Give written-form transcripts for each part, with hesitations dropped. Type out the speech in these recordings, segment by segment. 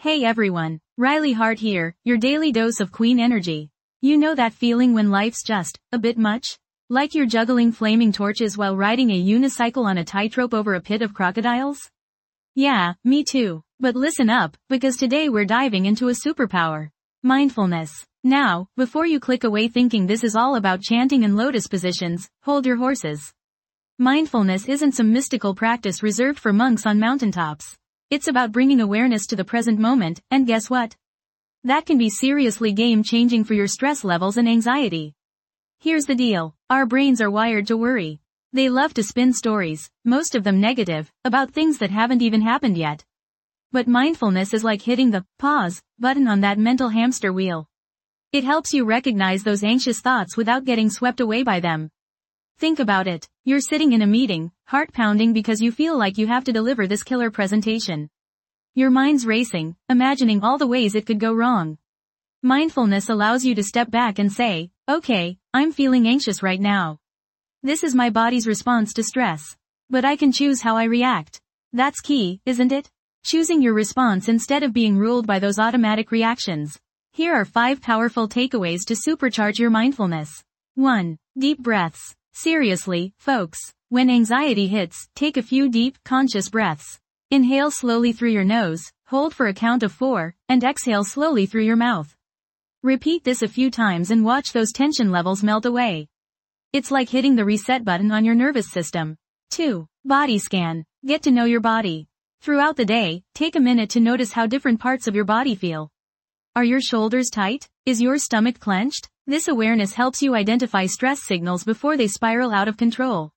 Hey everyone, Riley Hart here, your daily dose of queen energy. You know that feeling when life's just a bit much? Like you're juggling flaming torches while riding a unicycle on a tightrope over a pit of crocodiles? Yeah, me too. But listen up, because today we're diving into a superpower. Mindfulness. Now, before you click away thinking this is all about chanting and lotus positions, hold your horses. Mindfulness isn't some mystical practice reserved for monks on mountaintops. It's about bringing awareness to the present moment, and guess what? That can be seriously game-changing for your stress levels and anxiety. Here's the deal. Our brains are wired to worry. They love to spin stories, most of them negative, about things that haven't even happened yet. But mindfulness is like hitting the pause button on that mental hamster wheel. It helps you recognize those anxious thoughts without getting swept away by them. Think about it. You're sitting in a meeting, heart pounding because you feel like you have to deliver this killer presentation. Your mind's racing, imagining all the ways it could go wrong. Mindfulness allows you to step back and say, okay, I'm feeling anxious right now. This is my body's response to stress. But I can choose how I react. That's key, isn't it? Choosing your response instead of being ruled by those automatic reactions. Here are 5 powerful takeaways to supercharge your mindfulness. 1. Deep breaths. Seriously, folks, when anxiety hits, take a few deep, conscious breaths. Inhale slowly through your nose, hold for a count of 4, and exhale slowly through your mouth. Repeat this a few times and watch those tension levels melt away. It's like hitting the reset button on your nervous system. 2. Body scan. Get to know your body. Throughout the day, take a minute to notice how different parts of your body feel. Are your shoulders tight? Is your stomach clenched? This awareness helps you identify stress signals before they spiral out of control.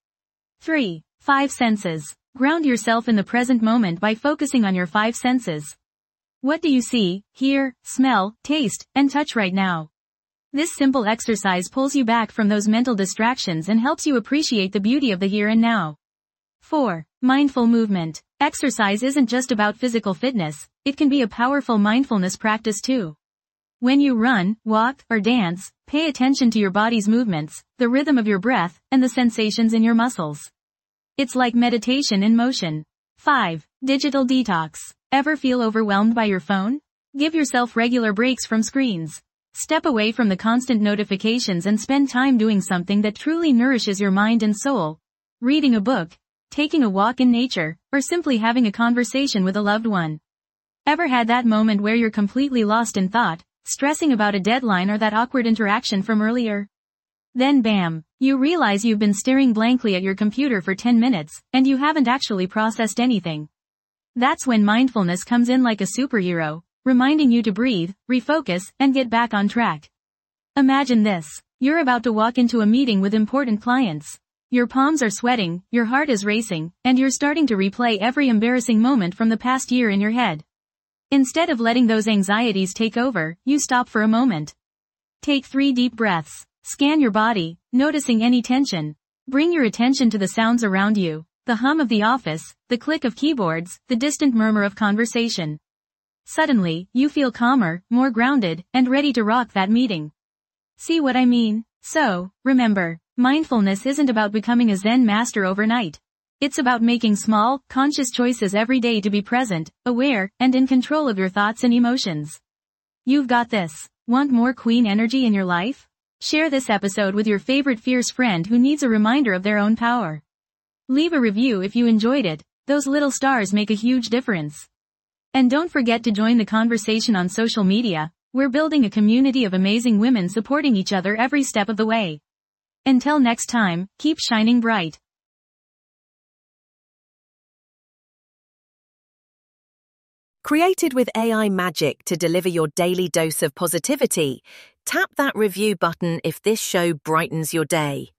3. 5 senses. Ground yourself in the present moment by focusing on your 5 senses. What do you see, hear, smell, taste, and touch right now? This simple exercise pulls you back from those mental distractions and helps you appreciate the beauty of the here and now. 4. Mindful movement. Exercise isn't just about physical fitness, it can be a powerful mindfulness practice too. When you run, walk, or dance, pay attention to your body's movements, the rhythm of your breath, and the sensations in your muscles. It's like meditation in motion. 5. Digital detox. Ever feel overwhelmed by your phone? Give yourself regular breaks from screens. Step away from the constant notifications and spend time doing something that truly nourishes your mind and soul. Reading a book, taking a walk in nature, or simply having a conversation with a loved one. Ever had that moment where you're completely lost in thought, stressing about a deadline or that awkward interaction from earlier? Then bam, you realize you've been staring blankly at your computer for 10 minutes, and you haven't actually processed anything. That's when mindfulness comes in like a superhero, reminding you to breathe, refocus, and get back on track. Imagine this. You're about to walk into a meeting with important clients. Your palms are sweating, your heart is racing, and you're starting to replay every embarrassing moment from the past year in your head. Instead of letting those anxieties take over, you stop for a moment. Take 3 deep breaths. Scan your body, noticing any tension. Bring your attention to the sounds around you, the hum of the office, the click of keyboards, the distant murmur of conversation. Suddenly, you feel calmer, more grounded, and ready to rock that meeting. See what I mean? So, remember, mindfulness isn't about becoming a Zen master overnight. It's about making small, conscious choices every day to be present, aware, and in control of your thoughts and emotions. You've got this. Want more queen energy in your life? Share this episode with your favorite fierce friend who needs a reminder of their own power. Leave a review if you enjoyed it. Those little stars make a huge difference. And don't forget to join the conversation on social media. We're building a community of amazing women supporting each other every step of the way. Until next time, keep shining bright. Created with AI magic to deliver your daily dose of positivity, tap that review button if this show brightens your day.